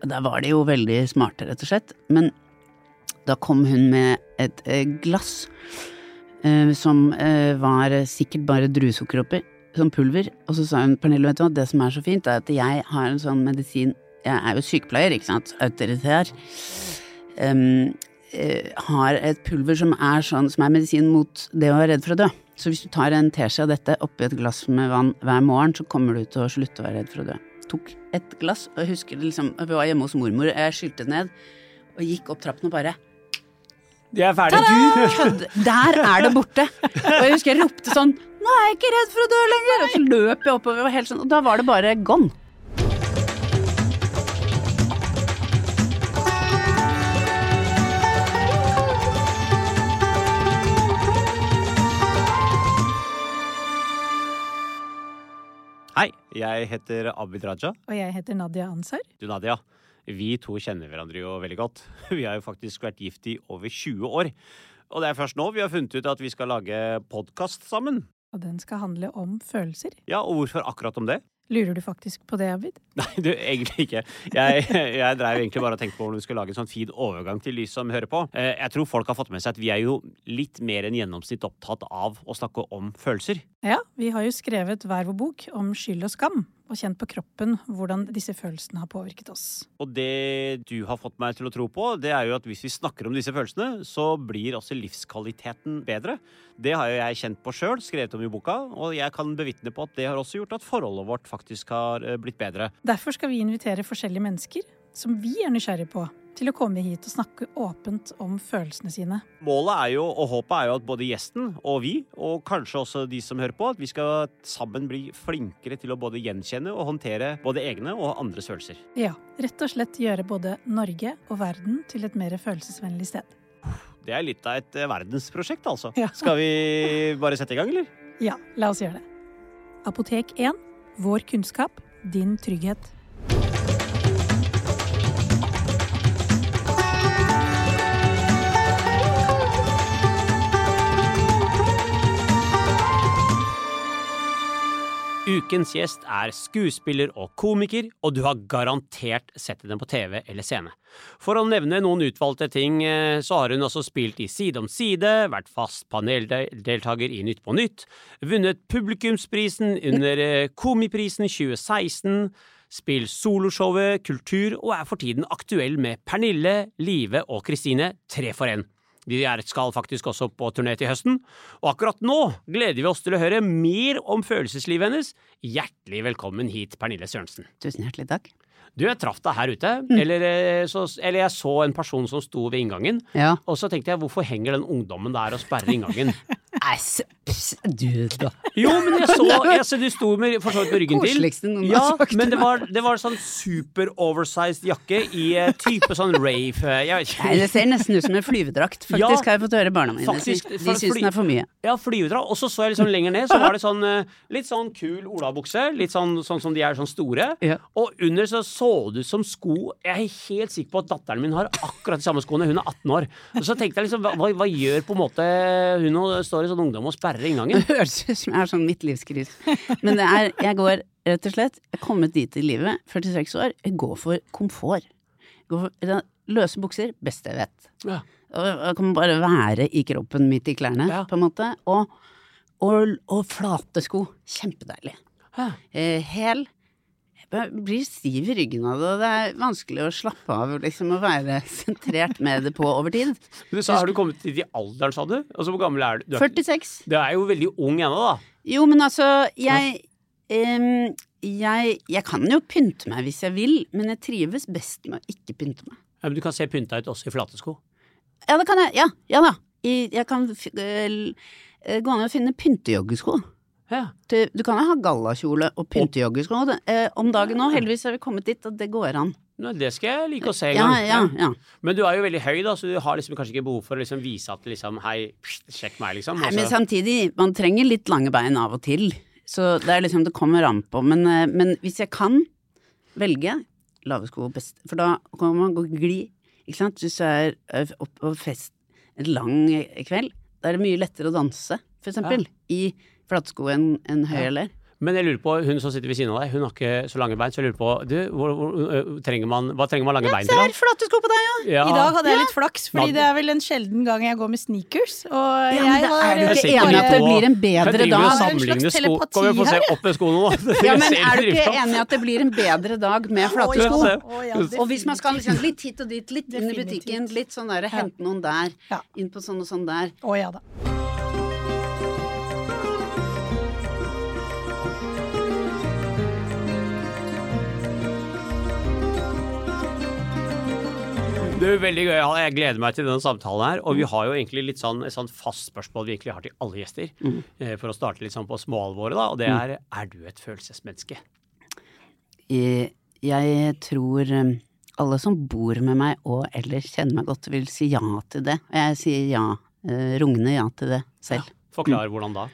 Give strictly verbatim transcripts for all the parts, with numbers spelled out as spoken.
Da var de jo veldig smarte, rett og slett. Men da kom hun med et eh, glass eh, som eh, var sikkert bare druesukker oppi, som pulver. Og så sa hun, Pernille, vet du hva, det som er så fint er at jeg har en sånn medisin, jeg er jo sykepleier, ikke sant, autoritær, um, eh, har et pulver som er sånn, som er medisin mot det å være redd for å dø. Så hvis du tar en teskje av dette oppi et glass med vann hver morgen, så kommer du til å slutte å være redd for å dø. Tok et glass, og jeg husker det liksom, jeg var hjemme hos mormor, jeg skylte ned, og gikk opp trappen og bare, det er ferdig. Kødd, der er det borte. Og jeg husker jeg ropte sånn, nå er jeg ikke redd for å dø lenger, og så løp jeg oppover, og, helt sånn, og da var det bare gone. Hei, jeg heter Abid Raja. Og jeg heter Nadia Ansar. Du Nadia, vi to kjenner hverandre jo veldig godt. Vi har jo faktisk vært gift i over tjue år. Og det er først nå vi har funnet ut at vi skal lage podcast sammen. Og den skal handle om følelser. Ja, og hvorfor akkurat om det? Lurer du faktisk på det, Abid? Nei, du, egentlig ikke. Jeg, jeg drev egentlig bare og tenkte på hvordan vi skulle lage en sånn fin overgang til de som hører på. Jeg tror folk har fått med seg at vi er jo litt mer enn gjennomsnitt opptatt av å snakke om følelser. Ja, vi har jo skrevet hver vår bok om skyld og skam, og kjent på kroppen hvordan disse følelsene har påvirket oss. Og det du har fått meg til å tro på, det er jo at hvis vi snakker om disse følelsene, så blir også livskvaliteten bedre. Det har jo jeg kjent på selv, skrevet om i boka, og jeg kan bevitne på at det har også gjort at forholdet vårt faktisk har blitt bedre. Derfor skal vi invitere forskjellige mennesker, som vi er nysgjerrige på, til å komme hit og snakke åpent om følelsene sine. Målet er jo, og håpet er jo at både gjesten og vi, og kanskje også de som hører på, at vi skal sammen bli flinkere til å både gjenkjenne og håndtere både egne og andres følelser. Ja, rett og slett gjøre både Norge og verden til et mer følelsesvennlig sted. Det er litt av et verdensprosjekt, altså. Ja. Skal vi bare sette i gang, eller? Ja, la oss gjøre det. Apotek én. Vår kunnskap, din trygghet. Ukens gjest er skuespiller og komiker, og du har garantert sett den på T V eller scene. For å nevne noen utvalgte ting, så har hun også spilt i Side om side, vært fast paneldeltager i Nytt på Nytt, vunnet publikumsprisen under Komiprisen tjue seksten, spilt soloshowet Kultur og er for tiden aktuell med Pernille, Live og Kristine, tre for en. De skal faktisk også på turné til høsten, og akkurat nå gleder vi oss til å høre mer om følelseslivet hennes. Hjertelig velkommen hit, Pernille Sørensen. Tusen hjertelig takk. Du, jeg traff deg her ute, mm. eller, så, eller jeg så en person som sto ved inngangen, ja. Og så tenkte jeg, hvorfor henger den ungdommen der og sperrer inngangen? Nei, du da. Jo, men jeg så, jeg så du sto med, for så vidt med ryggen til. Koseligste noen ja, har sagt. Men det var, det var sånn super oversized jakke i type sånn rave. Jeg vet ikke. Nei, det ser nesten ut som en flyvedrakt. Faktisk ja, har jeg fått høre barna mine. Faktisk, de syns fly, den er for mye. Ja, flyvedrakt. Og så så jeg litt sånn lenger ned, så var det sånn litt sånn kul olabukse, litt sånn, sånn som de er sånn store. Ja. Og under så så du som sko. Jeg er helt sikker på at datteren min har akkurat de samme skoene. Hun er atten år. Og så tenkte jeg liksom, hva, hva gjør på en måte hun og står i sånn ungdom og sperrer inngangen? Det høres ut som jeg er sånn mitt livskris. Men det er, jeg går rett og slett, jeg er kommet dit i livet, førtiseks år, jeg går for komfort. Jeg går for løse bukser, beste jeg vet. Ja. Og jeg kan bare være i kroppen midt i klærne, ja. På en måte. Og, og, og flate sko, kjempedeilig. Ja. Eh, hel, jeg blir stiv i ryggen av det, og det er vanskelig å slappe av, liksom å være sentrert med det på over tid. Men du sa, har du kommet til i alderen, sa du? Altså, hvor gammel er du? du er, førtiseks. Du er jo veldig ung ennå, da. Jo, men altså, jeg, um, jeg, jeg kan jo pynte meg hvis jeg vil, men jeg trives best med å ikke pynte meg. Ja, men du kan se pynta ut også i flatesko. Ja, det kan jeg, ja, ja da. I, jeg kan uh, gå an å finne pyntejoggesko. Ja. Du, du kan jo ha gallakjole og pyntejoggesko eh, om dagen nå, heldigvis har vi kommet dit at det går an. Nå, det skal jeg like å se en gang. Ja, ja, ja. Men du er jo veldig høy da, så du har liksom kanskje ikke behov for å liksom vise at liksom, hei, sjekk meg liksom. Nei, men samtidig, man trenger litt lange bein av og til, så det er liksom, det kommer an på, men, men hvis jeg kan velge lave sko best, for da kan man gå gli, ikke sant, hvis jeg er oppe på fest en lang kveld, da er det mye lettere å danse, for eksempel, ja. I flatsko enn en høy ja. Eller. Men jeg lurer på, hun som sitter ved siden av deg, hun har ikke så lange bein, så jeg lurer på, du, hvor, hvor, øh, trenger man, hva trenger man lange bein til da? Det er flate sko på deg, ja. Ja. I dag hadde jeg litt flaks, fordi det er vel en sjelden gang jeg går med sneakers. Og Ja, men jeg det har er du ikke sitter enig i at det på- blir en Kan bedre drive dag? og Det er en sammenligne slags sko? telepati Kom igjen, få se her, opp med skoene nå. Ja, men Jeg ser er du det ikke driver enig i at det blir en bedre dag med flate Ja, sko? se. Å, ja, Og hvis man skal liksom litt hit og dit, litt inn i Definitivt. butikken, litt sånn der, hente noen der, Ja. inn på sånn og sånn der. Å ja da. Det er veldig gøy, jeg gleder meg til denne samtalen her, og vi har jo egentlig litt sånn, et sånn fast spørsmål vi egentlig har til alle gjester, Mm. eh, for å starte litt sånn på småalvoret da, og det er, er du et følelsesmenneske? Eh, Jeg tror eh, alle som bor med meg og eller kjenner meg godt vil si ja til det. Jeg sier ja, eh, rungende ja til det selv. Forklar hvordan da.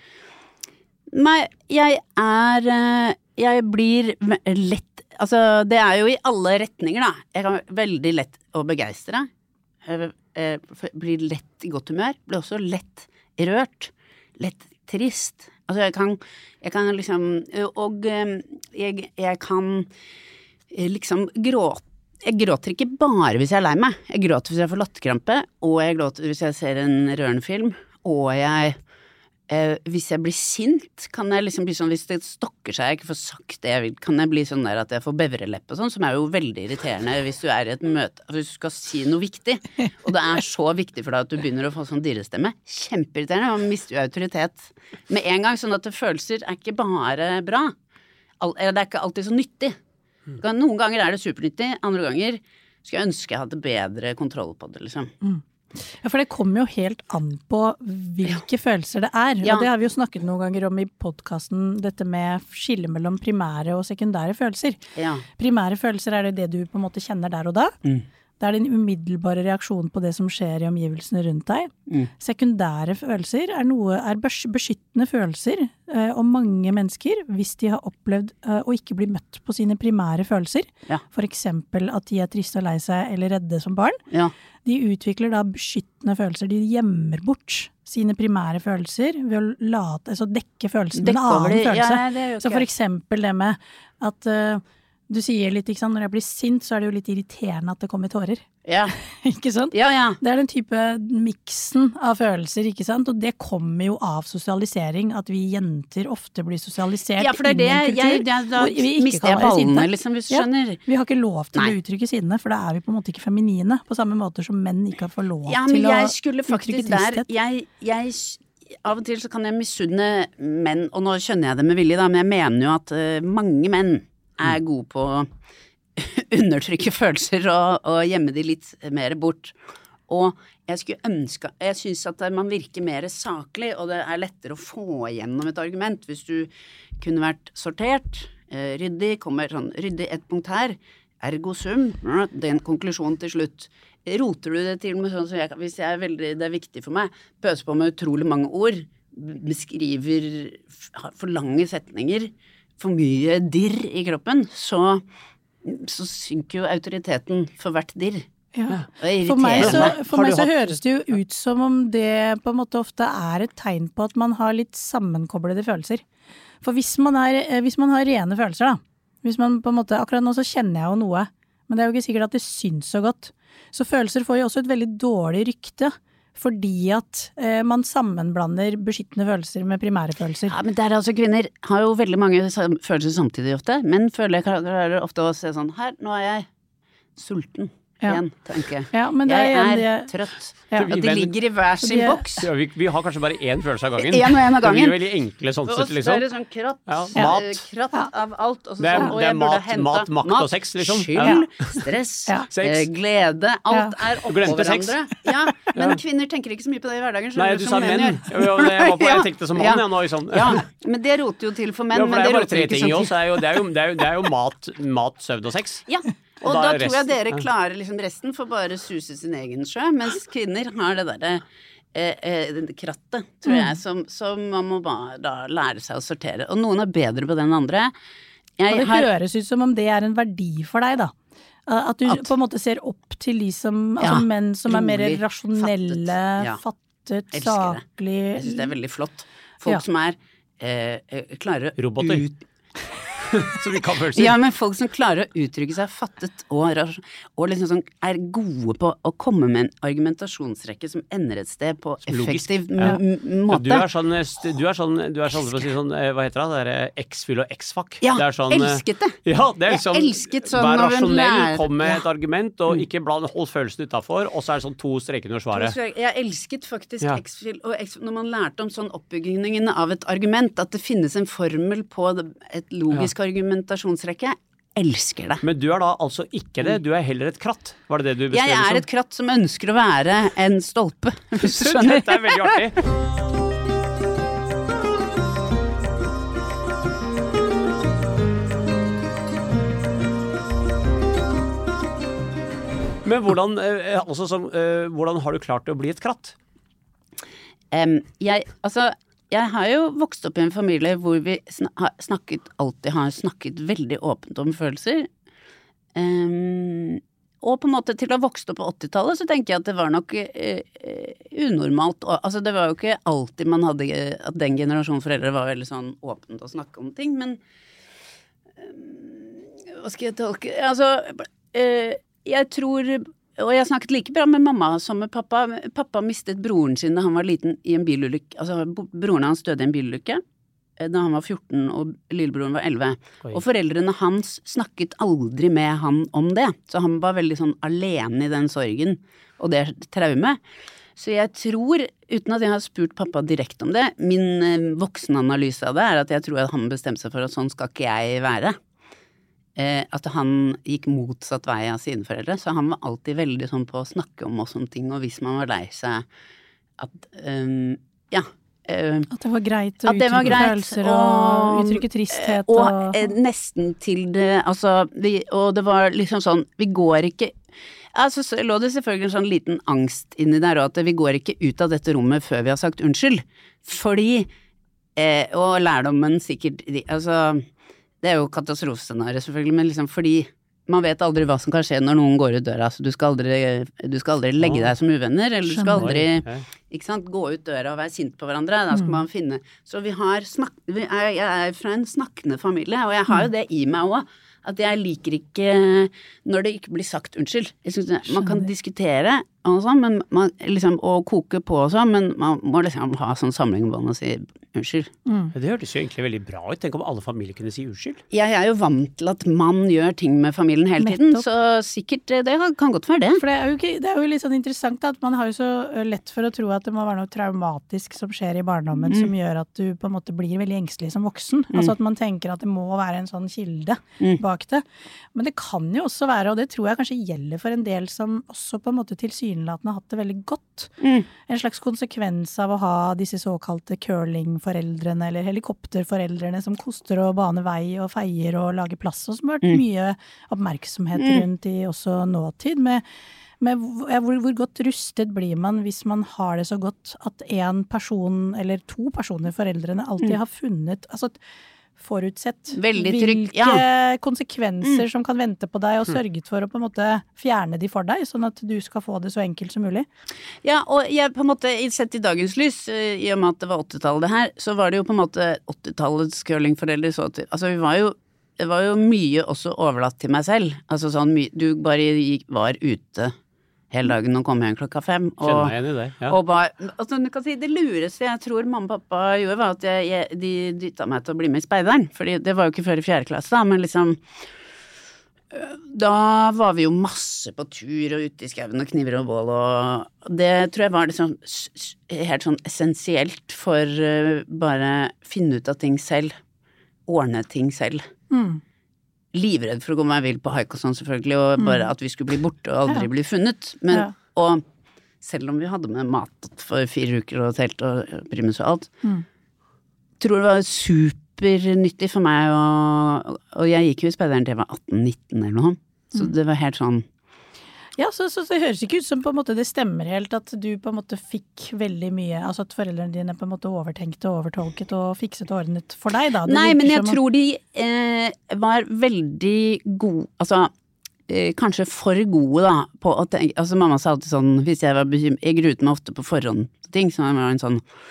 Nei, jeg er eh, Jeg blir ve- lett Altså, det er jo i alle retninger, da. Jeg kan være veldig lett å begeistre. Jeg eh, blir lett i godt humør. Blir også lett rørt. Lett trist. Altså, jeg kan, jeg kan liksom Og eh, jeg, jeg kan eh, liksom gråte. Jeg gråter ikke bare hvis jeg er lei meg. Jeg gråter hvis jeg får latterkrampe, og jeg gråter hvis jeg ser en rørende film, og jeg Eh, hvis jeg blir sint, kan jeg liksom bli sånn, hvis det stokker seg, jeg ikke får sagt det jeg vil, kan jeg bli sånn der at jeg får bevrelepp og sånn, som er jo veldig irriterende hvis du er i et møte, hvis du skal si noe viktig, og det er så viktig for deg at du begynner å få sånn dirrestemme. Kjempeirriterende, man mister jo autoritet med en gang, sånn at det følelser er ikke bare bra. Al- eller det er ikke alltid så nyttig. Noen ganger er det supernyttig, andre ganger skulle jeg ønske jeg hadde bedre kontroll på det, liksom. Ja, for det kommer jo helt an på hvilke følelser det er. Ja. Og det har vi jo snakket noen ganger om i podcasten, dette med skille mellom primære og sekundære følelser. Ja. Primære følelser er det det du på en måte kjenner der og da. Mm. Det er din umiddelbare reaksjon på det som skjer i omgivelsene rundt deg. Mm. Sekundære følelser er noe, er bes- beskyttende følelser, eh, og mange mennesker, hvis de har opplevd eh, å ikke bli møtt på sine primære følelser, Ja. for eksempel at de er triste og lei seg eller redde som barn, Ja. de utvikler da beskyttende følelser, de gjemmer bort sine primære følelser ved å late, altså dekke følelsen med en Dekke over annen det. følelse. Ja, det er jo Så ikke- for eksempel det med at eh, du sier litt, ikke sant, når jeg blir sint, så er det jo litt irriterende at det kommer tårer. Ja. Ikke sant? Ja, ja. Det er den type miksen av følelser, ikke sant? Og det kommer jo av sosialisering, at vi jenter ofte blir sosialisert Ja, for det er det, inn i en kultur. jeg, jeg, da hvor vi ikke mister kan jeg være sinte. ballene, liksom, hvis du Ja. skjønner. Vi har ikke lov til Nei. å uttrykke sinne, for da er vi på en måte ikke feminine, på samme måte som menn ikke får lov Ja, men til å jeg skulle uttrykke faktisk der, tristhet. jeg, jeg, av og til så kan jeg misunne menn, og nå skjønner jeg det med vilje da, men jeg mener jo at uh, mange menn er gode på å undertrykke følelser og, og gjemme de litt mer bort. Og jeg skulle ønske, jeg synes at man virker mer saklig, og det er lettere å få igjennom et argument hvis du kunne vært sortert, eh, ryddig, kommer sånn, ryddig et punkt her, ergo sum, den konklusjonen til slutt. Roter du det til med sånn som jeg, hvis jeg er veldig, det er viktig for meg, pøser på med utrolig mange ord, beskriver f- for lange setninger, for mye dirr i kroppen, så, så synker jo autoriteten for hvert dirr. Ja. Det For meg, irriterer så, meg. for Har meg du så hatt- høres det jo ut som om det på en måte ofte er et tegn på at man har litt sammenkoblede følelser. For hvis man, er, eh, hvis man har rene følelser da, hvis man på en måte, akkurat nå så kjenner jeg jo noe, men det er jo ikke sikkert at det syns så godt. Så følelser får jo også et veldig dårlig rykte, fordi at eh, man sammenblander beskyttende følelser med primære følelser. Ja, men der altså kvinner har jo veldig mange sam- følelser samtidig ofte, men føler jeg klarer ofte å se sånn, her, nå er jeg sulten Ja. igjen, tenker jeg. Ja, men det Jeg er, er det, trøtt. Ja. At de ligger i hver sin de er- boks. Ja, vi, vi har kanskje bare én følelse av gangen. En og en av Så vi gangen. er veldig enkle sånn Og sett, så liksom. er det sånn kratt, Ja, eh, mat. kratt Ja. av alt. Og så Det er- sånn, og det er jeg burde mat, hente mat, makt og sex, liksom. Skyld, Ja. stress, Ja. Sex. eh, glede, alt er Du oppå glemte sex. hverandre. Ja, men kvinner tenker ikke så mye på det i hverdagen. Nei, skjønner du som sa menn. gjør. Ja, jeg, var på, jeg tenkte som mann, Ja. ja, nå, liksom. Ja, men det roter jo til for menn. Ja, for men det er jo bare roter tre ikke ting i sånn oss. Det er jo, det er jo, det er jo, det er jo mat, mat, søvn og sex. Ja, og, da da, er tror jeg resten- dere ja. klarer liksom resten for bare suse sin egen sjø, mens kvinner har det derre eh, eh, det krattet, tror jeg, som, som man må bare da lære seg å sortere. Og noen er bedre på det enn andre. og Jeg det har, høres ut som om det er en verdi for deg da. At du At- på en måte ser opp til de som, Ja, altså menn som er mer rolig, rasjonelle, fattet. Ja. fattet, Elsker det. saklig. jeg synes det er veldig flott. Folk Ja. som er eh, klarer å Roboter. ut... Så vi kan følelser. Ja, men folk som klarer å uttrykke seg fattet og, og liksom sånn er gode på å komme med en argumentasjonsrekke som ender et sted på effektiv ja. måte. Du er sånn, du er sånn, du er sånn, for å si sånn, hva heter det, det er X-fyll og X-fuck. Ja, det er sånn, elsket det. Ja, det er sånn, jeg elsket sånn vær rasjonell, lærer, kom med ja. et argument, og ikke bland, hold følelsen utenfor, og så er det sånn to streker under svaret. Jeg elsket faktisk ja. X-fyll og X-fyll, når man lærte om sånn oppbyggingen av et argument, at det finnes en formel på et logisk ja. argumentasjonsrekke. Jeg elsker det. Men du er da altså ikke det, du er heller et kratt. Var det det du beskrev? Jeg er et kratt som ønsker å være en stolpe, hvis du skjønner. Dette er veldig artig. Men hvordan, altså, som, hvordan har du klart å bli et kratt? Um, jeg, altså... Jeg har jo vokst opp i en familie hvor vi snakket, alltid har snakket veldig åpent om følelser. Um, og på en måte til å ha vokst opp på åttitallet så tenker jeg at det var nok uh, unormalt. Altså det var jo ikke alltid man hadde, at den generasjonen foreldre var veldig sånn åpent å snakke om ting, men um, hva skal jeg tolke? Altså, uh, jeg tror... Og jeg snakket like bra med mamma som med pappa. Pappa mistet broren sin da han var liten i en bilulykke. Altså, broren hans døde i en bilulykke da han var fjorten og lillebroren var elleve. Og foreldrene hans snakket aldri med han om det. Så han var veldig sånn alene i den sorgen og det traume. Så jeg tror, uten at jeg har spurt pappa direkte om det, min voksenanalyse av det er at jeg tror at han bestemte seg for at sånn skal ikke jeg være. Eh, at han gikk motsatt vei av sine foreldre, så han var alltid veldig sånn på å snakke om oss om ting, og hvis man var lei seg at, um, ja uh, at det var greit å uttrykke greit, følelser og, og uttrykke tristhet og, og eh, nesten til det, altså vi, og det var liksom sånn, vi går ikke altså så lå det selvfølgelig en sånn liten angst inni der, og at vi går ikke ut av dette rommet før vi har sagt unnskyld, fordi eh, og lærdommen sikkert, altså det er jo katastrofescenarie selvfølgelig, men liksom fordi man vet aldri hva som kan skje når noen går ut døra, så du skal aldri, du skal aldri legge deg som uvenner, eller du skal aldri, ikke sant, gå ut døra og være sint på hverandre, da skal man finne, så vi har snakk, vi er, jeg er fra en snakkende familie, og jeg har jo det i meg også, at jeg liker ikke når det ikke blir sagt unnskyld. Jeg synes man kan diskutere og sånn, men man, liksom, og koke på og sånn, men man må liksom ha sånn samlingbånd og si unnskyld. Mm. Det hørtes jo egentlig veldig bra ut. Tenk om alle familier kunne si unnskyld. Jeg er jo vant til at man gjør ting med familien hele tiden, Nettopp. Så sikkert det kan godt være det. For det er jo, ikke, det er jo litt sånn interessant at man har jo så lett for å tro at det må være noe traumatisk som skjer i barndommen, mm. som gjør at du på en måte blir veldig engstelig som voksen. Mm. Altså at man tenker at det må være en sånn kilde mm. bak det. Men det kan jo også være, og det tror jeg kanskje gjelder for en del som også på en måte tilsynelatende har hatt det veldig godt. Mm. En slags konsekvens av å ha disse såkalte curlingforeldrene eller helikopterforeldrene som koster og baner vei og feier og lager plass, og som har vært mm. mye oppmerksomhet mm. rundt i også nåtid med, med hvor, hvor godt rustet blir man hvis man har det så godt at en person eller to personer, foreldrene, alltid mm. har funnet, altså forutsett hvilke ja. konsekvenser mm. som kan vente på deg og sørget for å på en måte fjerne de for deg, sånn at du skal få det så enkelt som mulig. Ja, og jeg på en måte, sett i dagens lys, i og med at det var åttitallet det her, så var det jo på en måte åttitallets curlingforeldre så til, altså vi var jo, det var jo mye også overlatt til meg selv, altså sånn, du bare gikk, var ute hele dagen og kom hjem klokka fem. Og, Kjenner meg igjen i det, ja. Og bare, altså du kan si, det lureste jeg tror mamma og pappa gjorde var at jeg, jeg, de dyttet meg til å bli med i speideren, fordi det var jo ikke før i fjerde klasse da, men liksom, da var vi jo masse på tur og ute i skauen og kniver og bål, og det tror jeg var liksom helt sånn essensielt for uh, bare finne ut av ting selv, ordne ting selv. Mm. Livredd for å gå meg vill på haik og sånn selvfølgelig, og bare at vi skulle bli borte og aldri ja. Bli funnet. Men, ja. Og selv om vi hadde med mat for fire uker og telt og primus og alt, mm. tror det var supernyttig for meg, og, og jeg gikk jo i speideren til jeg var atten nitten eller noe, så mm. det var helt sånn. Ja, så, så det høres ikke ut som på en måte det stemmer helt at du på en måte fikk veldig mye, altså at foreldrene dine på en måte overtenkte, overtolket og fikset og ordnet for deg da. Det Nei, men jeg tror de eh, var veldig gode, altså eh, kanskje for gode da, på å tenke, altså mamma sa alltid sånn, hvis jeg var bekymret, jeg gruet meg ofte på forhånd til ting, så jeg var en sånn,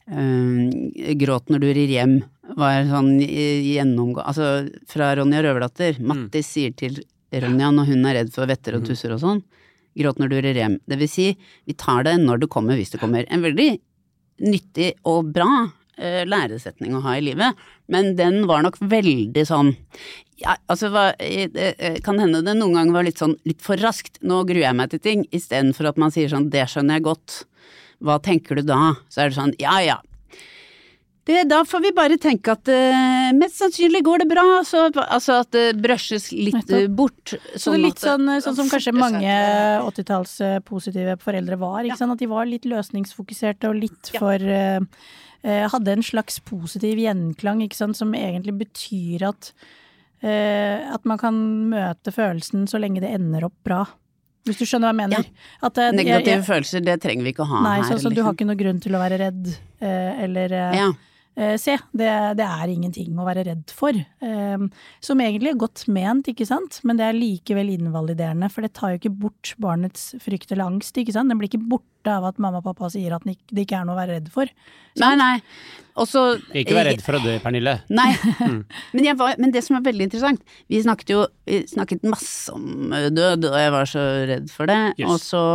uh, gråt når du rir hjem, var sånn gjennomgå... Altså, fra Ronja Røverdatter, Mattis sier til Ronja når hun er redd for vetter og tusser og sånn, gråt når du rir hjem. Det vil si, vi tar det når det kommer, hvis det kommer. En veldig nyttig og bra uh, læresetning å ha i livet, men den var nok veldig sånn... Ja, altså, hva, det kan hende det noen ganger var litt sånn, litt for raskt, nå gruer jeg meg til ting, i stedet for at man sier sånn, det skjønner jeg godt, hva tenker du da? Så er det sånn, ja, ja, det, da får vi bare tenke at uh, mest sannsynlig går det bra, så, altså at det brøsjes litt uh, bort. Sånn så det er litt sånn, sånn som kanskje mange åttitalls positive foreldre var, ikke ja. sant? At de var litt løsningsfokuserte og litt ja. for... Uh, uh, hadde en slags positiv gjenklang, ikke sant? Som egentlig betyr at Uh, at man kan møte følelsen så lenge det ender opp bra. Hvis du skjønner hva jeg mener. Ja. At, uh, Negative jeg, jeg, følelser, det trenger vi ikke å ha nei, her. Nei, så, så liksom. Du har ikke noe grunn til å være redd, uh, eller uh, ja. uh, se, det, det er ingenting å være redd for. Uh, som egentlig er godt ment, ikke sant? Men det er likevel invaliderende, for det tar jo ikke bort barnets frykt eller angst, ikke sant? Den blir ikke borte av at mamma og pappa sier at det ikke er noe å være redd for. Sant? Nei, nei. Også, ikke vær redd for å dø, Pernille. Nei, mm. men, jeg var, men det som er veldig interessant, vi snakket jo vi snakket masse om død, og jeg var så redd for det, yes. og så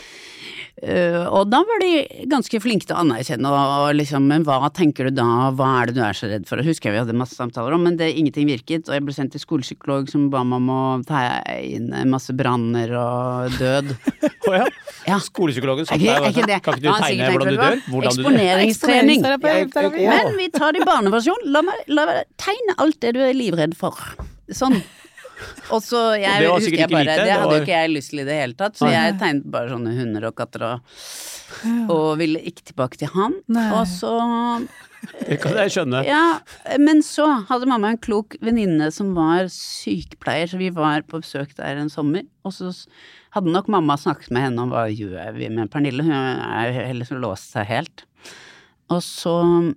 uh, og da var de ganske flinke til å anerkjenne, og, og liksom, men hva tenker du da, hva er det du er så redd for? Og husker jeg vi hadde masse samtaler om, men det, ingenting virket, og jeg ble sendt til skolepsykolog som ba meg om å ta inn masse branner og død. Å ja? Ja. Skolepsykologen sa det, kan ikke du tegne hvordan du dør? Hvordan Eksponeringstrening. Men vi tar det i barneversjon. La meg, la meg tegne alt det du er livredd for. Sånn. Og så jeg, det husker jeg bare, lite, det hadde var... jo ikke jeg lyst til i det hele tatt, så jeg tegnet bare sånne hunder og katter og, og ville ikke tilbake til han. Nei. Og så... Det kan jeg skjønne. Ja, men så hadde mamma en klok venninne som var sykepleier, så vi var på besøk der en sommer, og så hadde nok mamma snakket med henne om hva gjør vi med Pernille, hun er jo heller som låst seg helt. Og så,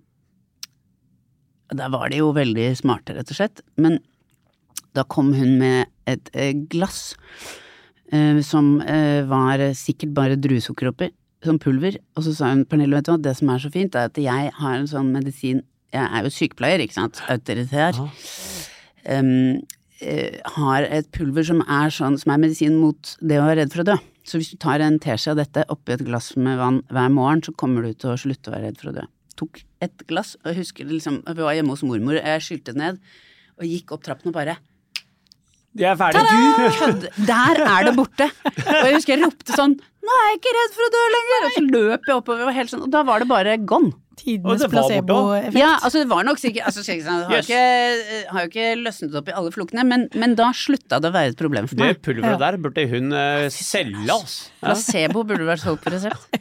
der var de jo veldig smarte rett og slett, men da kom hun med et eh, glass eh, som eh, var sikkert bare druesukker oppi, som pulver, og så sa hun, Pernille, vet du hva, det som er så fint er at jeg har en sånn medisin, jeg er jo sykepleier, ikke sant, autoritær, um, uh, har et pulver som er sånn, som er medisin mot det å være redd for å dø. Så hvis du tar en teskje av dette oppi et glass med vann hver morgen, så kommer du til å slutte å være redd for å dø. Tok et glass, og jeg husker det liksom, vi var hjemme hos mormor, jeg skylte ned, og gikk opp trappen og bare... De er ferdig. Du kødd, der er det borte. Og jeg husker jeg ropte sånn, nå er jeg ikke redd for å dø lenger. Og så løp jeg oppover, og, helt sånn, og da var det bare gone. Tidenes placebo-effekt. Ja, altså det var nok sikkert, altså sikkert sånn, har, yes. ikke, har jo ikke løsnet opp i alle fluktene, men, men da slutta det å være et problem for meg. Det pulveret ja. der burde hun uh, selge oss. Ja. Placebo burde vært solgt på resept.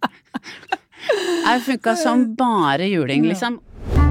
Jeg funket som bare juling, liksom.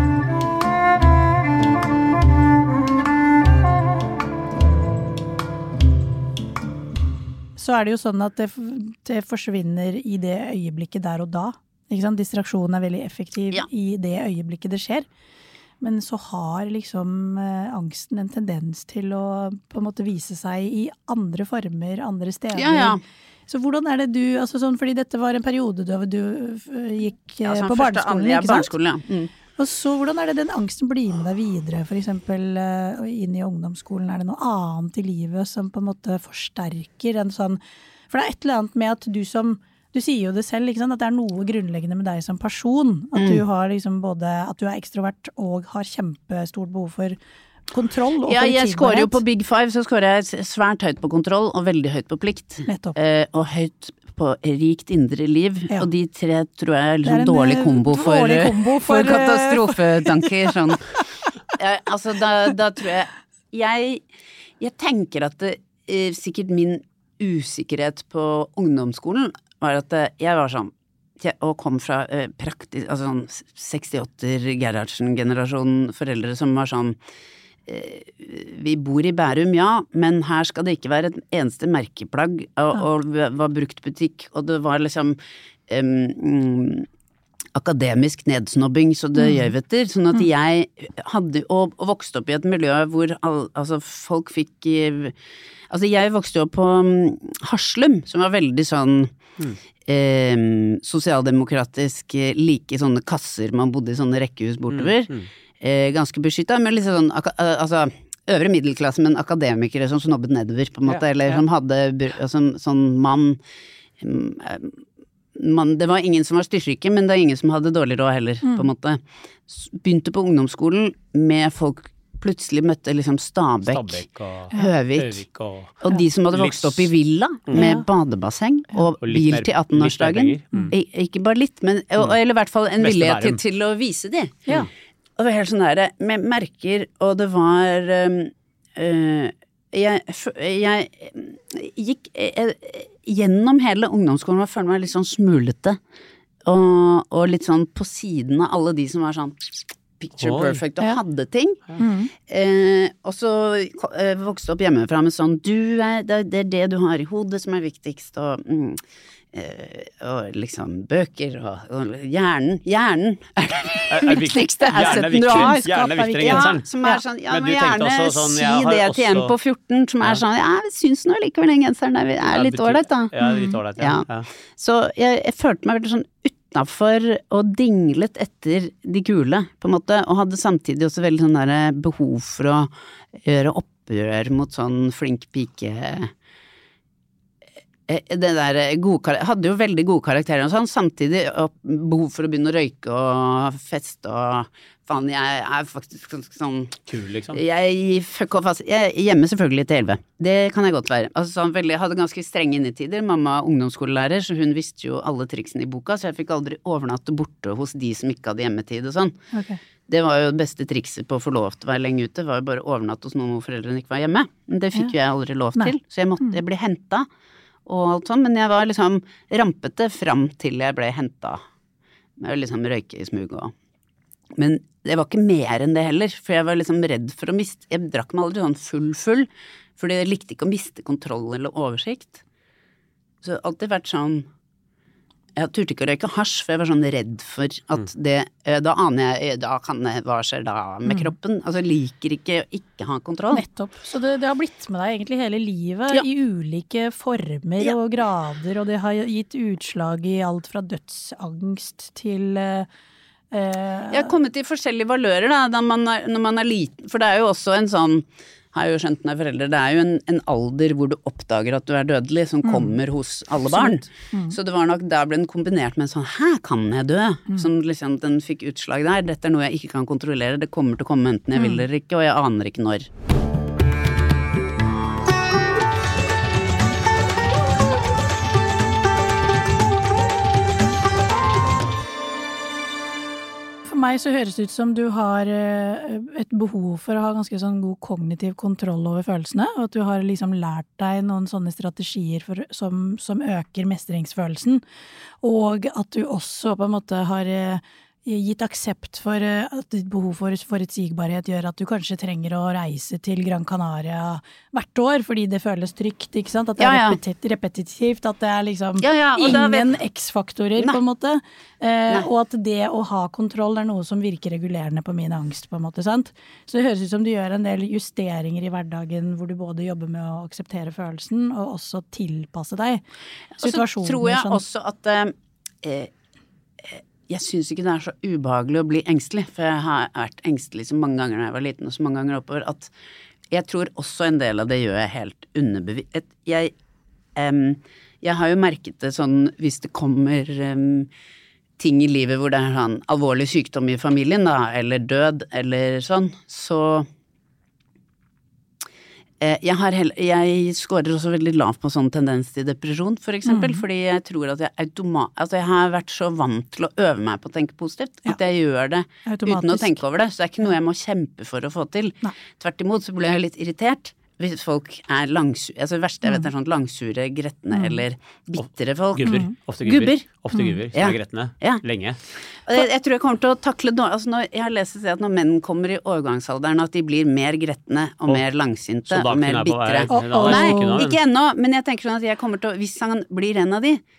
Så er det jo sånn at det, det forsvinner i det øyeblikket der og da. Ikke sant? Distraksjonen er veldig effektiv ja. i det øyeblikket det skjer. Men så har liksom eh, angsten en tendens til å på en måte vise seg i andre former, andre steder. Ja, ja. Så hvordan er det du, altså sånn, fordi dette var en periode da du uh, gikk uh, ja, sånn på barneskolen, andre, ja, ikke sant? Barneskolen, ja. Mm. Og så hvordan er det den angsten blir med deg videre, for eksempel uh, inn i ungdomsskolen? Er det noe annet i livet som på en måte forsterker en sånn, for det er et eller annet med at du som, du sier jo det selv, ikke sant, at det er noe grunnleggende med deg som person, at mm. du har liksom både, at du er ekstrovert og har kjempestort behov for kontroll og ja, jeg skårer jo på Big Five, så skårer jeg svært høyt på kontroll og veldig høyt på plikt. Nettopp. Eh, og høyt på rikt indre liv, ja. Og de tre tror jeg er liksom en dårlig kombo for, dårlig kombo for, for katastrofetanker, sånn. Ja, altså, da, da tror jeg, jeg, jeg tenker at det, eh, sikkert min usikkerhet på ungdomsskolen var at eh, jeg var sånn, og kom fra eh, praktisk, altså sånn sekstiåtter Gerhardsen-generasjon foreldre som var sånn, vi bor i Bærum, ja, men her skal det ikke være et eneste merkeplagg, og, og var brukt butikk, og det var liksom um, akademisk nedsnobbing så det gjør vetter, sånn at jeg hadde, og, og vokste opp i et miljø hvor all, altså folk fikk, altså jeg vokste opp på um, Haslum, som var veldig sånn mm. eh, sosialdemokratisk, like sånne kasser, man bodde i sånne rekkehus bortover, mm. Mm. Eh, ganske beskyttet, men litt sånn, altså øvre middelklasse, men akademikere som snobbet nedover, på en måte, ja, eller ja. Som hadde, altså, sånn mann, um, Man, det var ingen som var styrsyke, men det var ingen som hadde dårlig råd heller, mm. på en måte. Begynte på ungdomsskolen med folk plutselig møtte liksom Stabæk, Stabæk og, Høvik, Høvik og, og de som hadde vokst opp i villa mm. med badebasseng og, og bil mer, til attenårsdagen. Mm. Ikke bare litt, men, og, eller i hvert fall en vilje til, til å vise det. Ja. Og det var helt sånn der, med merker, og det var... Um, uh, Jeg, jeg gikk jeg, gjennom hele ungdomsskolen og følte meg litt sånn smulete og, og litt sånn på siden av alle de som var sånn picture Oi. Perfect og ja. Hadde ting mm. eh, og så eh, vokste opp hjemmefra med sånn du er, det, det er det du har i hodet som er viktigst og, mm, eh, og liksom bøker og, og hjernen hjernen er det viktigste assetten du har hjernen er viktigere enn genseren som er sånn, ja, men, men gjerne sånn, si det til en på fjorten som er sånn, ja, jeg synes nå likevel den genseren er, er litt ålreit da ja, litt ålreit, ja. Ja. Så jeg, jeg følte meg veldig sånn utenfor og dinglet etter de kule, på en måte, og hadde samtidig også veldig sånn der behov for å gjøre opprør mot sånn flink pike det der gode, hadde jo veldig gode karakterer og sånn, samtidig behov for å begynne å røyke og feste og faen, jeg er faktisk sånn kul liksom jeg fuck off, altså, jeg hjemme selvfølgelig til elleve det kan jeg godt være, altså sånn veldig, jeg hadde ganske strenge innetider, mamma ungdomsskolelærer så hun visste jo alle triksene i boka, så jeg fikk aldri overnatte borte hos de som ikke hadde hjemmetid og sånn okay. Det var jo det beste trikset på å få lov til å være lenge ute, var jo bare å overnatte hos noen hvor foreldrene ikke var hjemme, men det fikk ja. Jo jeg aldri lov til, Nei. Så jeg måtte, jeg ble hentet og alt sånn, men jeg var liksom rampete fram til jeg ble hentet med å liksom røyke i smug og men det var ikke mer enn det heller, for jeg var liksom redd for å miste, jeg drakk meg aldri sånn full full, fordi jeg likte ikke å miste kontroll eller oversikt så det har alltid vært sånn jeg turte ikke å røyke hasj, for jeg var sånn redd for at det, da aner jeg, da kan jeg, hva skjer da med kroppen? Altså, jeg liker ikke å ikke ha kontroll. Nettopp. Så det, det har blitt med deg egentlig hele livet, ja. I ulike former ja. Og grader, og det har gitt utslag i alt fra dødsangst til... Uh, jeg har kommet i forskjellige valører da, da man er, når man er liten, for det er jo også en sånn... har jo skjønt med foreldre, det er jo en, en alder hvor du oppdager at du er dødelig, som mm. kommer hos alle barn. Mm. Så det var nok, da ble den kombinert med en sånn, hæ, kan jeg dø? Mm. Som liksom, den fikk utslag der. Dette er noe jeg ikke kan kontrollere, det kommer til å komme enten jeg vil eller ikke, og jeg aner ikke når. For meg så høres det ut som du har et behov for å ha ganske sånn god kognitiv kontroll over følelsene, og at du har liksom lært deg noen sånne strategier for, som, som øker mestringsfølelsen, og at du også på en måte har gitt aksept for at ditt behov for forutsigbarhet gjør at du kanskje trenger å reise til Gran Canaria hvert år, fordi det føles trygt, ikke sant? At det er ja, ja. Repetit- repetitivt, at det er liksom ja, ja, ingen X-faktorer på en måte, eh, og at det å ha kontroll er noe som virker regulerende på min angst, på en måte, sant? Så det høres ut som du gjør en del justeringer i hverdagen, hvor du både jobber med å akseptere følelsen, og også tilpasse deg situasjoner. Og så tror jeg sånn. Også at eh, jeg synes ikke det er så ubehagelig å bli engstelig, for jeg har vært engstelig så mange ganger når jeg var liten, og så mange ganger oppover, at jeg tror også en del av det gjør jeg helt underbevisst. Jeg, um, jeg har jo merket det sånn, hvis det kommer um, ting i livet hvor det er sånn alvorlig sykdom i familien da, eller død, eller sånn, så... Jeg, har heller, jeg skårer også veldig lavt på sånn tendens til depresjon, for eksempel, mm. fordi jeg tror at jeg automat, altså jeg har vært så vant til å øve meg på å tenke positivt, ja. At jeg gjør det automatisk. Uten å tenke over det, så det er ikke noe jeg må kjempe for å få til. Nei. Tvert imot så blir jeg litt irritert hvis folk er langsure, altså det verste jeg vet er sånn langsure, gretne mm. eller bittere folk. Gubber, ofte gubber. gubber. Ofte gubber, mm. som er gretne, ja. Lenge. Jeg, jeg tror jeg kommer til å takle noe, altså når, jeg har lest det at når menn kommer i overgangsalderen, at de blir mer gretne og, og mer langsynte og mer bittere. Oh, oh. Nei, ikke ennå, men jeg tenker sånn at jeg kommer til å, hvis han blir en av de,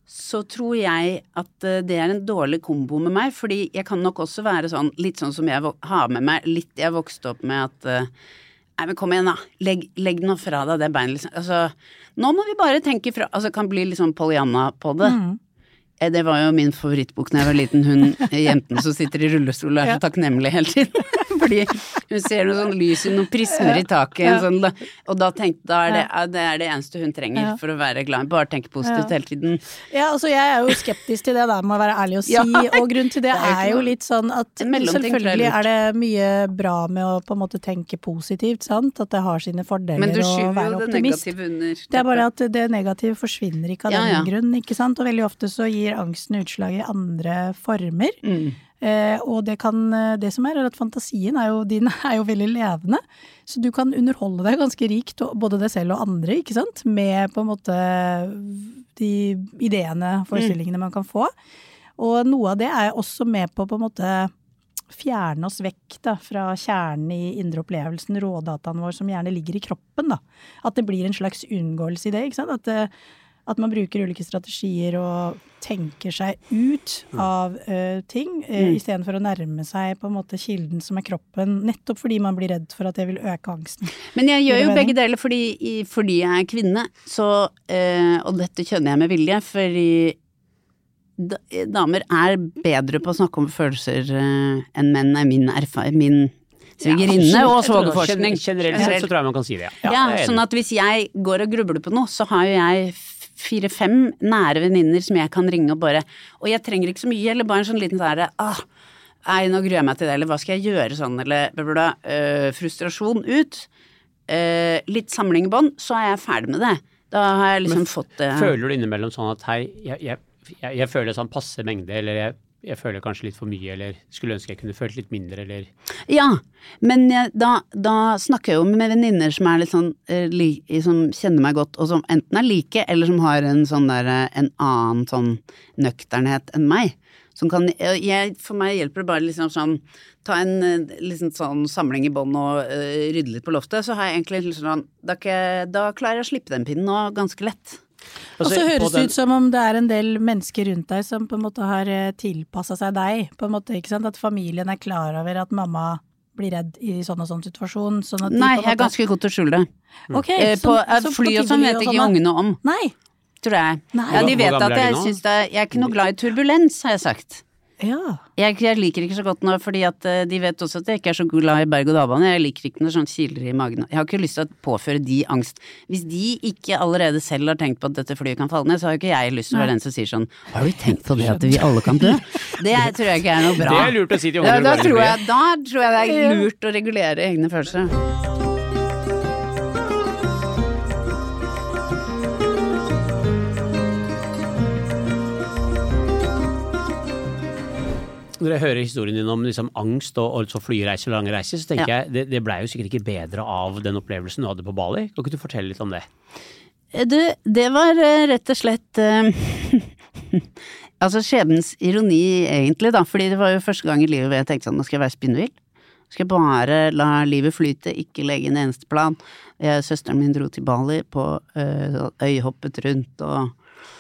så tror jeg at det er en dårlig kombo med meg, fordi jeg kan nok også være sånn, litt sånn som jeg har med meg, litt jeg vokste opp med at, nei, men kom igjen da, legg, legg nå fra deg det beinet, liksom. Altså, nå må vi bare tenke fra, altså kan bli litt sånn Pollyanna på det. Mm. Det var jo min favorittbok når jeg var liten, hun jenten som sitter i rullestol og er så takknemlig hele tiden. Fordi hun ser noe sånn lys i noen prismer i taket, ja. Sånn, og da tenkte da er det, det er det eneste hun trenger ja. For å være glad, bare tenke positivt ja. Hele tiden. Ja, altså jeg er jo skeptisk til det da, må jeg være ærlig å si, ja. Og grunnen til det, det er, er jo litt sånn at selvfølgelig er det mye bra med å på en måte tenke positivt, sant? At det har sine fordeler å være optimist. Under, det er bare at det negative forsvinner ikke av ja, den ja. Grunn, ikke sant? Og veldig ofte så gir angsten utslag i andre former. Mm. Eh, og det kan, det som er, er at fantasien er jo, din er jo veldig levende, så du kan underholde deg ganske rikt, både deg selv og andre, ikke sant? Med på en måte de ideene, forestillingene mm. man kan få. Og noe av det er også med på på en måte fjerne oss vekk da, fra kjernen i indre opplevelsen, rådataen vår som gjerne ligger i kroppen da. At det blir en slags unngåelse i det, ikke sant? At det At man bruker ulike strategier og tenker seg ut av uh, ting, uh, mm. i stedet for å nærme seg på en måte kilden som er kroppen, nettopp fordi man blir redd for at det vil øke angsten. Men jeg gjør jo begge deler fordi, fordi jeg er kvinne, så, uh, og dette kjenner jeg med vilje, fordi damer er bedre på å snakke om følelser uh, enn menn er min erfaring, min svigerinne ja, og svogerforskning. Generelt sett så tror jeg man kan si det, ja. Ja, ja sånn at hvis jeg går og grubler på noe, så har jo jeg fire-fem nære venninner som jeg kan ringe og bare, og jeg trenger ikke så mye, eller bare en sånn liten sånn, ah, nei, nå gruer jeg meg til det, eller hva skal jeg gjøre sånn, eller bla, uh, frustrasjon ut, uh, litt samling i bånd, så er jeg ferdig med det. Da har jeg liksom Men, fått det. Uh, føler du innimellom sånn at hei, jeg, jeg, jeg, jeg føler sånn passe mengde, eller jeg jeg føler kanskje litt for mye, eller skulle ønske jeg kunne følt litt mindre, eller... Ja, men jeg, da, da snakker jeg jo med venninner som er litt sånn, li, som kjenner meg godt, og som enten er like, eller som har en sånn der, en annen sånn nøkternhet enn meg. Som kan, jeg, for meg hjelper det bare liksom sånn, ta en liksom sånn samling i bånd og uh, rydde litt på loftet, så har jeg egentlig liksom sånn, da, ikke, da klarer jeg å slippe den pinnen nå ganske lett. Og så høres det ut som om det er en del mennesker rundt deg som på en måte har tilpasset seg deg, på en måte, ikke sant? At familien er klar over at mamma blir redd i sånn og sånn situasjon. Sånn at Nei, de jeg er ganske god til å skjule det. Ok. Eh, på, så, fly og sånn vet ikke ungene om. Nei. Tror jeg. Nei. Ja, de vet at jeg synes det, jeg er ikke noe glad i turbulens, har jeg sagt. Ja. Jeg, jeg liker ikke så godt nå, fordi at uh, de vet også at jeg ikke er så glad i berg- og dalbane. Jeg liker ikke noe sånn kiler i magen. Jeg har ikke lyst til å påføre de angst. Hvis de ikke allerede selv har tenkt på at dette flyet kan falle ned, så har jo ikke jeg lyst til å være den som sier sånn, har du tenkt på det at vi alle kan dø? Det tror jeg ikke er noe bra. Det er lurt å si til ungene. Da, da, tror jeg, da tror jeg det er lurt å regulere egne følelser. Når jeg hører historien din om liksom, angst og, og så flyreiser og lange reiser, så tenker ja. jeg, det, det ble jo sikkert ikke bedre av den opplevelsen du hadde på Bali. Kan ikke du fortelle litt om det? Du, det var uh, rett og slett uh, altså skjebnens ironi egentlig da, fordi det var jo første gang i livet hvor jeg tenkte sånn, nå skal jeg være spinnvill. Skal jeg bare la livet flyte, ikke legge en eneste plan. Jeg, søsteren min dro til Bali på uh, øyhoppet rundt og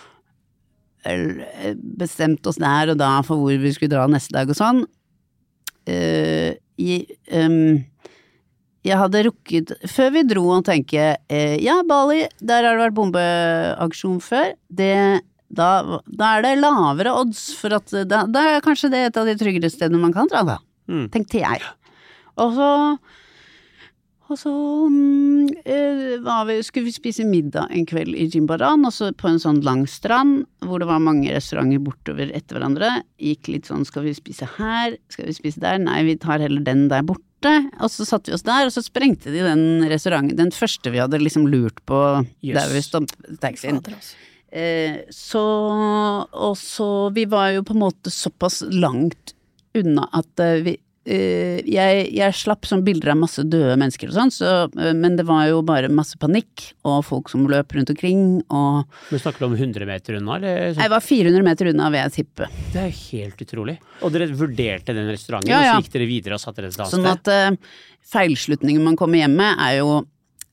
bestemt oss der og da for hvor vi skulle dra neste dag og sånn. Uh, jeg, um, jeg hadde rukket, før vi dro og tenke, uh, ja, Bali, der har det vært bombeaksjon før, det, da, da er det lavere odds for at, da, da er kanskje det et av de tryggere stedene man kan dra da, mm. tenkte jeg. Og så Og så um, var vi, skulle vi spise middag en kveld i Jimbaran, og så på en sånn lang strand, hvor det var mange restauranter bortover etter hverandre. Gikk litt sånn, skal vi spise her? Skal vi spise der? Nei, vi tar heller den der borte. Og så satte vi oss der, og så sprengte de den restauranten, den første vi hadde liksom lurt på, yes. Der vi stoppet taxien. Eh, så, og så, vi var jo på en måte såpass langt unna at uh, vi Uh, jeg, jeg slapp sånn bilder av masse døde mennesker og sånn, så, uh, men det var jo bare masse panikk, og folk som løp rundt omkring, og... Men snakker du om hundre meter unna, eller? Jeg var fire hundre meter unna ved jeg tippe. Det er helt utrolig. Og dere vurderte den restauranten, ja, ja. Og så gikk dere videre og satte dere et annet sted. Sånn at uh, feilslutningen man kommer hjem med er jo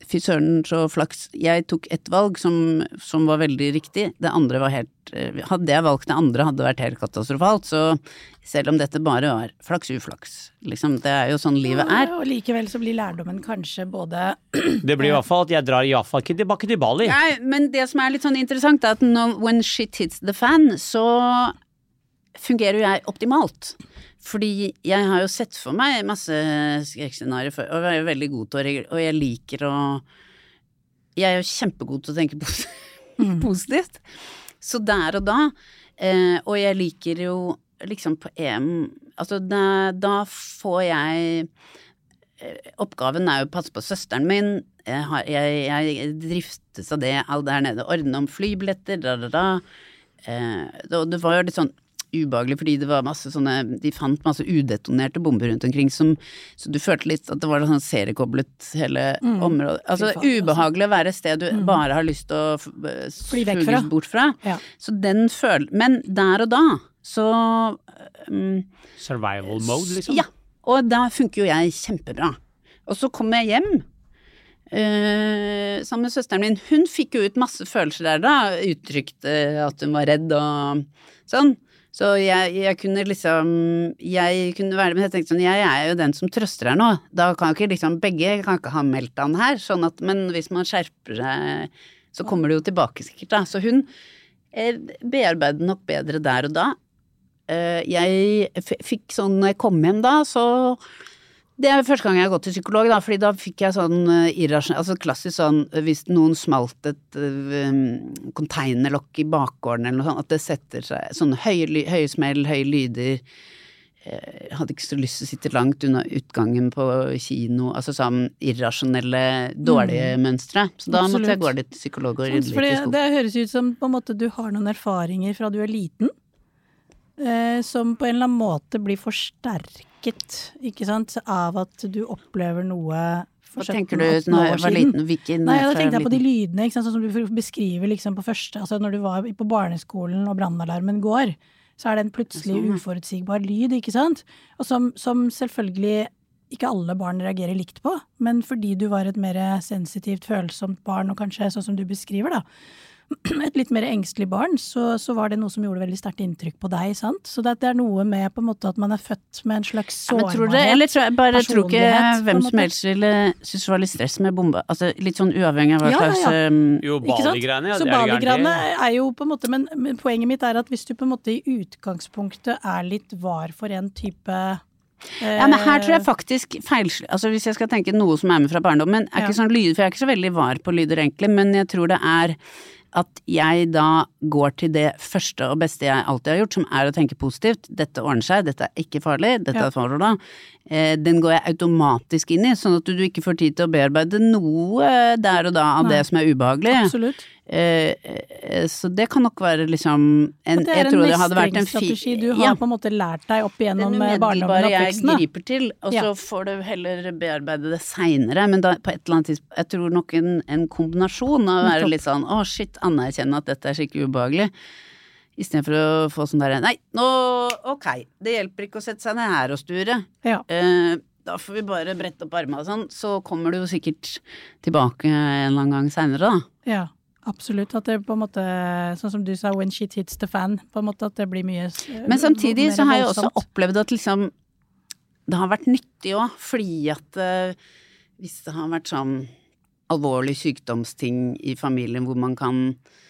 fy søren så flaks. Jeg tok et valg som, som var veldig riktig. Det andre var helt Hadde jeg valgt det andre, hadde det vært helt katastrofalt. Så selv om dette bare var flaks uflaks, liksom, det er jo sånn livet er. Og likevel så blir lærdommen kanskje både Det blir i hvert fall at jeg drar i hvert fall ikke tilbake til Bali. Nei, men det som er litt sånn interessant er at når, when shit hits the fan, så fungerer jo jeg optimalt. Fordi jeg har jo sett for meg masse skrekkscenarier før, og jeg er jo veldig god til å reagere, og jeg liker å Jeg er jo kjempegod til å tenke pos- mm. positivt. Så der og da, eh, og jeg liker jo liksom på E M, altså da, da får jeg eh, oppgaven er jo å passe på søsteren min, jeg, har, jeg, jeg driftes av det, all der nede, ordne om flybilletter, da, da, da. Eh, det, det var jo litt sånn ubehagelig, fordi det var masse sånne, de fant masse udetonerte bomber rundt omkring, som, så du følte litt at det var sånn seriekoblet hele mm. området. Altså faen, ubehagelig å være et sted du mm. bare har lyst til å fly vekk fra. Bort fra. Ja. Så den føl... Men der og da, så um, survival mode, liksom? Ja, og da funker jo jeg kjempebra. Og så kom jeg hjem, uh, sammen med søsteren min. Hun fikk jo ut masse følelser der da, uttrykte at hun var redd og sånn. Så jeg, jeg kunne liksom, jeg kunne være, men jeg tenkte sånn, jeg er jo den som trøster her nå. Da kan jo ikke liksom, begge kan ikke ha meltdown her, sånn at, men hvis man skjerper seg, så kommer det jo tilbake sikkert da. Så hun bearbeidet nok bedre der og da. Jeg fikk sånn, når jeg kom hjem da, så det er første gang jeg har gått til psykolog da, fordi da fikk jeg sånn uh, irrasjonell, altså klassisk sånn, hvis noen smalt et uh, containerlokk i bakgården eller noe sånt, at det setter seg sånne høye, høye smell, høye lyder. Jeg hadde ikke så lyst til å sitte langt unna utgangen på kino, altså sånn irrasjonelle, dårlige mm. mønstre. Så da Absolutt. Måtte jeg gå litt til psykolog og rydde litt i sko. Det høres ut som på en måte du har noen erfaringer fra du er liten, eh, som på en eller annen måte blir forsterket, ikke sant, av at du opplever noe for sytten atten år siden. Hvilken, Nei, da tenkte jeg på de lydene, ikke sant, sånn som du beskriver liksom på første, altså når du var på barneskolen og brannalarmen går, så er det en plutselig sånn. Uforutsigbar lyd, ikke sant, og som, som selvfølgelig ikke alle barn reagerer likt på, men fordi du var et mer sensitivt, følsomt barn, og kanskje sånn som du beskriver da, et litt mer engstelig barn, så, så var det noe som gjorde veldig sterkt inntrykk på deg, sant? Så det, det er noe med på en måte at man er født med en slags sårbarhet, ja, tror det, eller tror jeg bare tror ikke hvem som helst ville synes det var litt stress med bomba, altså litt sånn uavhengig av hva ja, slags ja, ja. Um, jo, Bali-greiene, ja, så Bali-greiene er jo på en måte, men, men poenget mitt er at hvis du på en måte i utgangspunktet er litt var for en type Ja, men her tror jeg faktisk feil, altså hvis jeg skal tenke noe som er med fra barndommen, er ikke ja. Sånn lyd, for jeg er ikke så veldig var på lyder egentlig, men jeg tror det er at jeg da går til det første og beste jeg alltid har gjort, som er å tenke positivt. Dette ordner seg, dette er ikke farlig, dette ja. Er farlig da. Eh, den går jeg automatisk inn i, sånn at du ikke får tid til å bearbeide noe der og da av Nei. Det som er ubehagelig. Absolutt. Eh, så det kan nok være liksom en, det er en mestringsstrategi du har ja. På en måte lært deg opp igjennom barndommen og oppveksten. Jeg griper til, og så ja. Får du heller bearbeide det senere, men da på et eller annet tidspunkt, jeg tror nok en, en kombinasjon av å være litt sånn, å shit, anerkjenne at dette er skikkelig ubehagelig, i stedet for å få sånn der, nei, nå, ok, det hjelper ikke å sette seg ned her og sture. Ja. Eh, da får vi bare brette opp armene og sånn, så kommer du jo sikkert tilbake en eller annen gang senere da. Ja. Absolutt, at det på en måte, sånn som du sa, when shit hits the fan, på en måte at det blir mye Men samtidig så har jeg også opplevd at liksom, det har vært nyttig også, fordi at uh, hvis det har vært sånn alvorlig sykdomsting i familien hvor man kan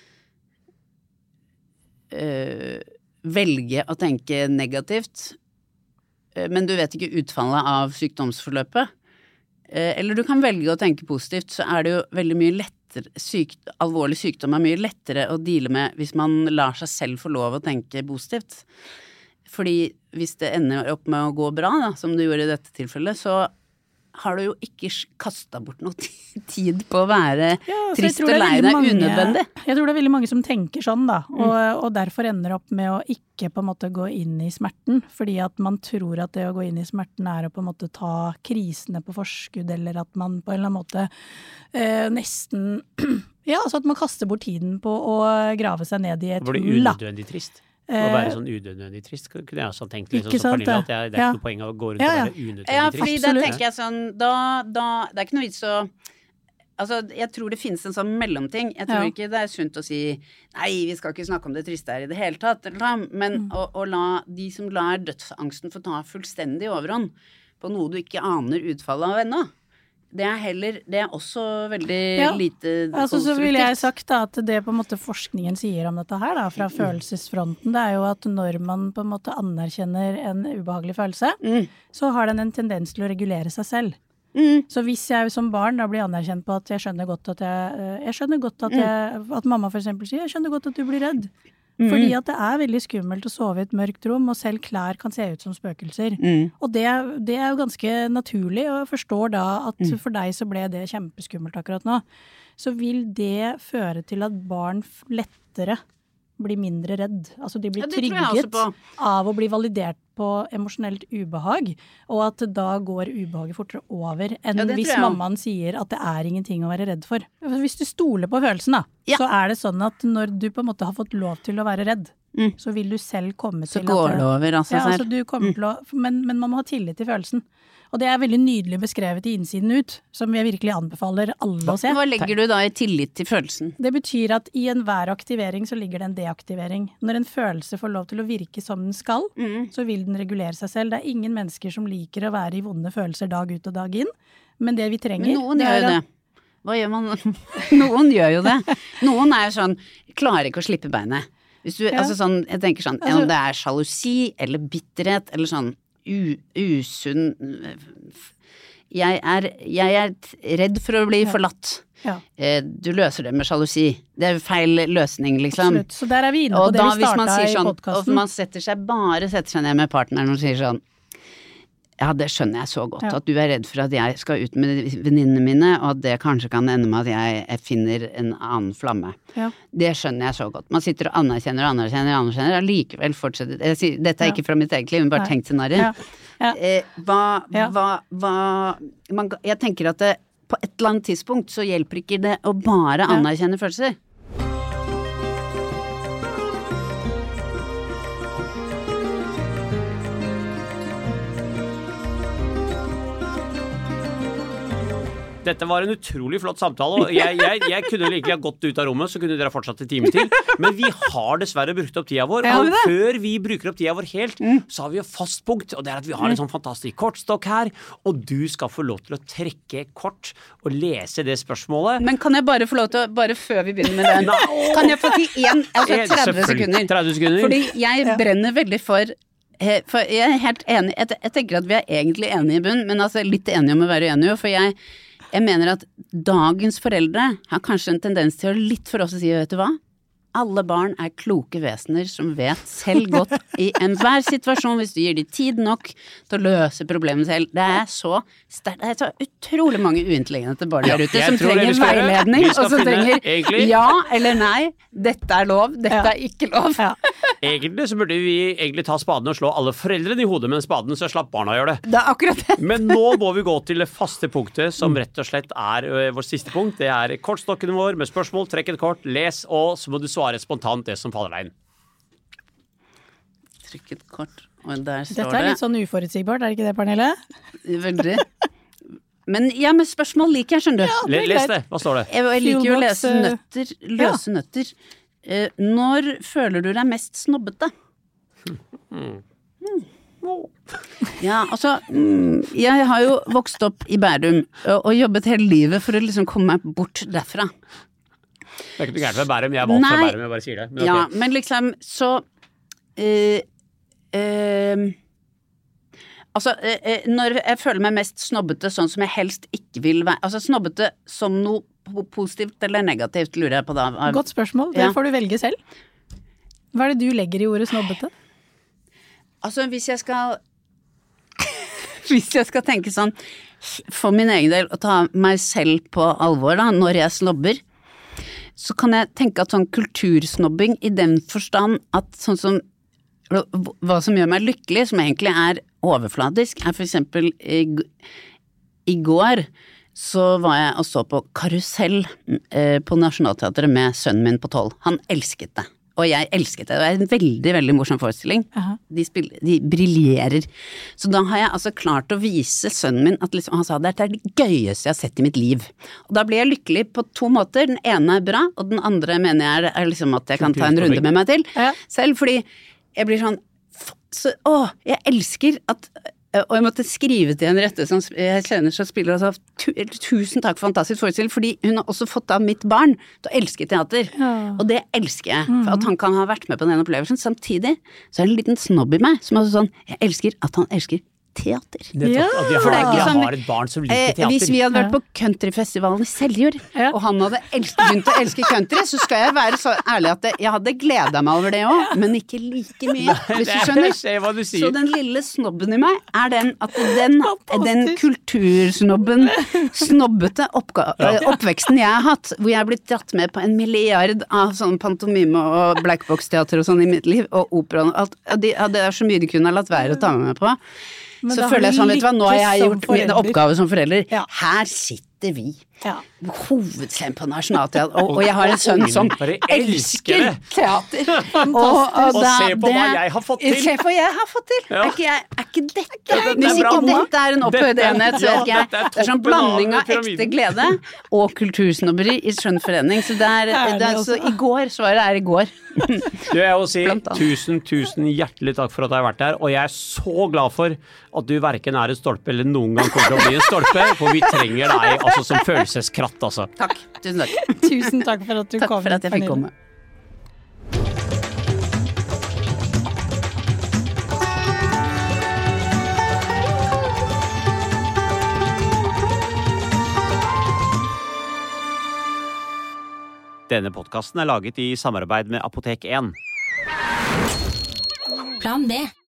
uh, velge å tenke negativt, uh, men du vet ikke utfallet av sykdomsforløpet, uh, eller du kan velge å tenke positivt, så er det jo veldig mye lettere Sykt, alvorlig sykdom er mye lettere å deale med hvis man lar seg selv få lov å tenke positivt. Fordi hvis det ender opp med å gå bra, da, som det gjorde i dette tilfellet, så har du jo ikke kastet bort noe tid på å være ja, trist og lei deg unødvendig. Jeg tror det er veldig mange som tenker sånn da, og, mm. og derfor ender opp med å ikke på en måte gå inn i smerten, fordi at man tror at det å gå inn i smerten er å på en måte ta krisene på forskudd, eller at man på en eller annen måte eh, nesten, ja, altså at man kaster bort tiden på å grave seg ned i et hull. Var det unødvendig trist? Å være sånn unødvendig trist, kunne jeg også tenkt liksom, som Pernille, at jeg, det er ja. Ikke noe poeng av å gå rundt ja, ja. Og være unødvendig trist. Ja, fordi da tenker jeg sånn, da, da, det er ikke noe vits å altså, jeg tror det finnes en sånn mellomting. Jeg tror Ja. ikke det er sunt å si nei, vi skal ikke snakke om det triste her i det hele tatt, eller, men Mm. å, å la de som lar dødsangsten få ta fullstendig overhånd på noe du ikke aner utfallet av ennå, det er heller, det er også veldig Ja. lite Altså, så ville jeg konstruktivt. sagt da, at det på en måte forskningen sier om dette her, da, fra Mm. følelsesfronten, det er jo at når man på en måte anerkjenner en ubehagelig følelse, Mm. så har den en tendens til å regulere seg selv. Mm. Så hvis jeg som barn da blir anerkjent på at jeg skjønner godt at jeg, eh, jeg skjønner godt at jeg, at mamma for eksempel sier, jeg skjønner godt at du blir redd. Mm. Fordi at det er veldig skummelt å sove i et mørkt rom, og selv klær kan se ut som spøkelser. Mm. Og det, det er jo ganske naturlig, og jeg forstår da at Mm. for deg så ble det kjempeskummelt akkurat nå. Så vil det føre til at barn f- lettere blir mindre redd. Altså de blir Ja, det tror jeg også trygget på. av å bli validert på emosjonelt ubehag, og at da går ubehaget fortere over enn Ja, det hvis tror jeg også. mammaen sier at det er ingenting å være redd for. Hvis du stoler på følelsen da, Ja. så er det sånn at når du på en måte har fått lov til å være redd, Mm. så vil du selv komme Så til går at det over av seg ja, altså selv. du kommer til å, men, men man må ha tillit til følelsen. Og det er veldig nydelig beskrevet i Innsiden ut, som jeg virkelig anbefaler alle å se. Hva legger du da i tillit til følelsen? Det betyr at i enhver aktivering så ligger det en deaktivering. Når en følelse får lov til å virke som den skal, Mm. så vil den regulere seg selv. Det er ingen mennesker som liker å være i vonde følelser dag ut og dag inn, men det vi trenger Men noen det gjør er jo at- det. Hva gjør man? Noen gjør jo det. Noen er jo sånn, klarer ikke å slippe beinet. Hvis du, Ja. altså sånn, jeg tenker sånn, Altså- om det er sjalusi eller bitterhet eller sånn u, usunn jeg er, jeg er t- redd for å bli Ja. forlatt. Ja, Eh, Du løser det med sjalusi. Det er feil løsning, liksom. absolutt. Så der er vi inne på Og det da vi hvis man starta sier i sånn, og podkasten. man setter seg, bare setter seg ned med partneren og sier sånn, ja, det skjønner jeg så godt, Ja. at du er redd for at jeg skal ut med venninnene mine, og at det kanskje kan ende med at jeg, jeg finner en annen flamme. Ja. Det skjønner jeg så godt. Man sitter og anerkjenner og anerkjenner og anerkjenner, og likevel fortsetter. Jeg sier, dette er Ja. ikke fra mitt eget liv, men bare Nei. tenk scenariet. Ja. Ja. Eh, hva, Ja. hva, hva man, Jeg tenker at det, på et eller annet tidspunkt så hjelper ikke det å bare Ja. anerkjenne følelser. Dette var en utrolig flott samtale, og jeg, jeg, jeg kunne egentlig ha gått ut av rommet, så kunne dere ha fortsatt en time til. Men vi har dessverre brukt opp tida vår, Ja, og vi det. før vi bruker opp tida vår helt, så har vi jo fast punkt, og det er at vi har en sånn fantastisk kortstokk her, og du skal få lov til å trekke kort og lese det spørsmålet. Men kan jeg bare få lov til å, bare før vi begynner med den, kan jeg få til én, altså Eh, tretti selvfølgelig. sekunder? tretti sekunder. Fordi jeg brenner veldig for eh, For jeg er helt enig, jeg, jeg tenker at vi er egentlig enige i bunn, men altså litt enige om å være uenige, for jeg, jeg mener at dagens foreldre har kanskje en tendens til å litt for oss å si, vet du hva? Alle barn er kloke vesener som vet selv godt i enhver situasjon, hvis du gir de tid nok til å løse problemet selv. Det er så sterkt, det er så utrolig mange uintelligente barn der ute jeg som tror det vi trenger skal gjøre. veiledning, Vi skal og som finne, trenger egentlig. ja eller nei, dette er lov, dette Ja. er ikke lov. Ja. Egentlig så burde vi egentlig ta spaden og slå alle foreldrene i hodet med spaden, så slapp barna gjøre det. Det er akkurat det. Men nå må vi gå til det faste punktet, som rett og slett er ø, vårt siste punkt. Det er kortstokken vår med spørsmål. Trekk et kort, les, og så må du svare spontant det som faller deg inn. Trykk et kort, og der står Dette er det litt sånn uforutsigbart, er det ikke det, Pernille? veldig. Men ja, men spørsmål liker jeg, skjønner du. Le, det er les greit. det. Hva står det? Jeg, jeg liker jo å Fuelbox, lese eh, nøtter, løse nøtter. Eh, når føler du deg mest snobbete? Mm. Ja, altså, mm, jeg har jo vokst opp i Bærum og, og jobbet hele livet for å liksom komme meg bort derfra. Det er ikke noe gærent med Bærum. Jeg er valgt fra Nei. Bærum, jeg bare sier det. Men ok. Ja, men liksom, så eh, eh, Altså, eh, eh, når jeg føler meg mest snobbete, sånn som jeg helst ikke vil være, altså snobbete som noe po- positivt eller negativt, lurer jeg på da. Godt spørsmål, det Ja. får du velge selv. Hva er det du legger i ordet snobbete? Altså, hvis jeg skal Hvis jeg skal tenke sånn for min egen del, å ta meg selv på alvor da, når jeg snobber, så kan jeg tenke at sånn kultursnobbing i den forstand at sånn som hva som gjør meg lykkelig, som egentlig er overfladisk, er for eksempel i, i går så var jeg og så på Karusell eh, på Nationaltheatret med sønnen min på tolv. Han elsket det. og jeg elsket det. Det er en veldig, veldig morsom forestilling. Aha. De, spiller, de briljerer. Så da har jeg altså klart å vise sønnen min at liksom, han sa det er det gøyeste jeg har sett i mitt liv. Og da blir jeg lykkelig på to måter. Den ene er bra, og den andre mener jeg er, er liksom at jeg kan ta en runde med meg til. Ja. Selv fordi jeg blir sånn, så, å, jeg elsker at og jeg måtte skrive til en rette som jeg kjenner som spiller altså, tusen takk for fantastisk forestilling, fordi hun har også fått av mitt barn til å elske teater. Ja. Og det elsker jeg, for at han kan ha vært med på den opplevelsen. Samtidig så er det en liten snobb i meg som er sånn, jeg elsker at han elsker teater. Ja. At de har, de sånn, har et barn som liker teater. Eh, hvis vi hadde vært på countryfestivalen i Seljord, ja. og han hadde elsket, begynt å elske country, så skal jeg være så ærlig at det, jeg hadde gledet meg over det også, men ikke like mye, hvis du skjønner. Du så den lille snobben i meg er den at den, den kultursnobben, snobbete oppga- oppveksten jeg har hatt, hvor jeg har blitt dratt med på en milliard av sånn pantomime og blackbox-teater og sånn i mitt liv, og opera og alt, og de, det er så mye de kunne ha latt være å ta med meg på. Men så føler jeg sånn, vet du hva, nå har jeg gjort min oppgave som forelder. Ja. Her sitter vi. Ja. Hovedscenen på Nationalteatret, og, og jeg har en sønn som elsker teater. Og, og, og se på hva jeg har fått til. Se på hva jeg har fått til. Ja. Er, ikke jeg, er ikke dette? Ja, det, hvis ikke dette er en opphøyd enhet, så vet ikke jeg. Det er sånn blanding av ekte glede og kultursnobberi i skjønn forening. Så, det er, det er, så i går, svaret er i går. Du, jeg vil si tusen, tusen hjertelig takk for at jeg har vært her, og jeg er så glad for at du hverken er en stolpe eller noen gang kommer til å bli en stolpe, for vi trenger deg altså, som følelseskratt, altså. Takk, tusen takk. Tusen takk for at du takk kom. Takk for at jeg fikk komme. Denne podcasten er laget i samarbeid med Apotek én. Plan B.